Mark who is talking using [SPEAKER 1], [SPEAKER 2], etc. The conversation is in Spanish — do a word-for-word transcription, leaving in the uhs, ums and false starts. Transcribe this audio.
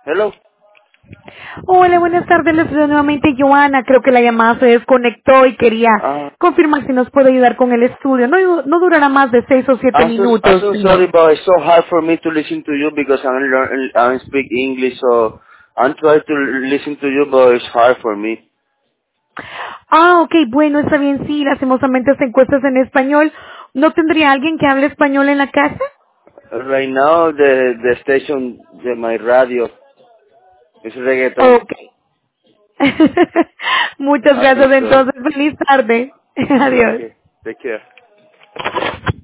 [SPEAKER 1] Hello.
[SPEAKER 2] Hola, buenas tardes, les saludo nuevamente Joana. Creo que la llamada se desconectó y quería
[SPEAKER 1] Uh,
[SPEAKER 2] confirmar si nos puede ayudar con el estudio. No, no durará más de seis o siete
[SPEAKER 1] I'm so I'm
[SPEAKER 2] minutos,
[SPEAKER 1] so sorry,
[SPEAKER 2] señor.
[SPEAKER 1] but it's so hard for me to listen to you because I don't learn I don't speak English, so I'm trying to listen to you, but it's hard for me.
[SPEAKER 2] Ah, ok, bueno, está bien, sí, lastimosamente esta encuesta es en español. ¿No tendría alguien que hable español en la casa?
[SPEAKER 1] Right now, the the station de my radio is reggaeton.
[SPEAKER 2] Ok. Muchas
[SPEAKER 1] I
[SPEAKER 2] gracias
[SPEAKER 1] think so.
[SPEAKER 2] entonces, feliz tarde. Adiós.
[SPEAKER 1] Okay, take care.